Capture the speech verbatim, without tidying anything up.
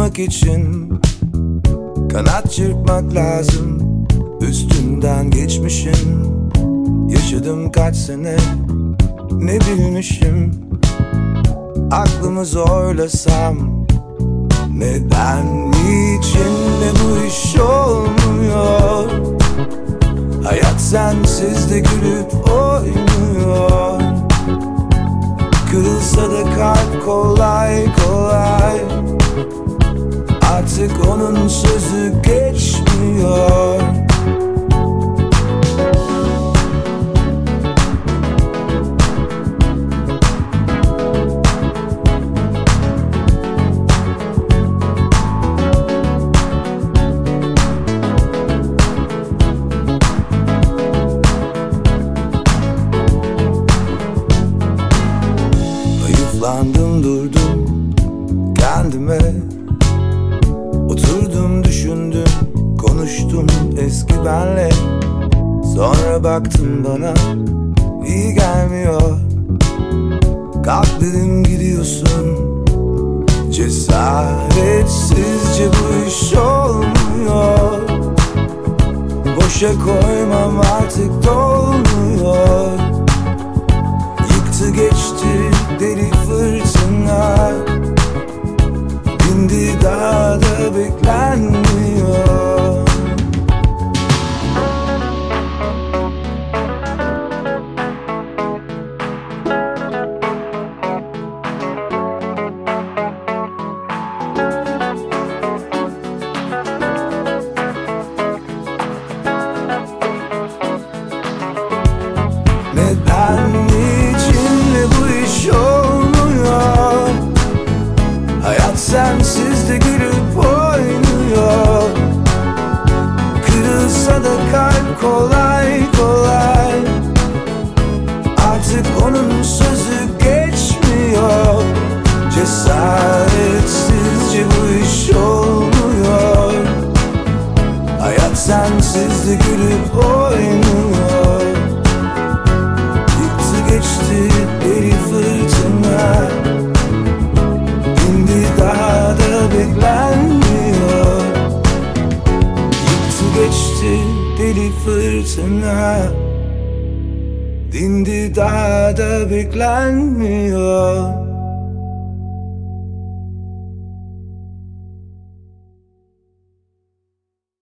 uçmak için kanat çırpmak lazım. Üstünden geçmişim, yaşadım kaç sene, ne bilmişim. Aklımı zorlasam, neden, niçin de bu iş olmuyor? Hayat sensiz de gülüp oynuyor. Kırılsa da kalp kolay kolay, artık onun sözü geçmiyor. Hayıflandım durdum kendime, oturdum düşündüm konuştum eski benle. Sonra baktım bana iyi gelmiyor. Kalk dedim gidiyorsun, cesaretsizce bu iş olmuyor. Boşa koymam artık dolmuyor. Yıktı geçti deli fırtına, dindi daha da beklenmiyor. Neden, niçinle bu iş olmuyor? Hayat sensiz de gülüp oynuyor. Kırılsa da kalp kolay kolay, artık onun sözü geçmiyor. Cesaretsizce bu iş olmuyor. Hayat sensiz de gülüp oynuyor. Yıktı geçti deli fırtına, dindi daha da beklenmiyor. Yıktı geçti deli fırtına, dindi daha da beklenmiyor.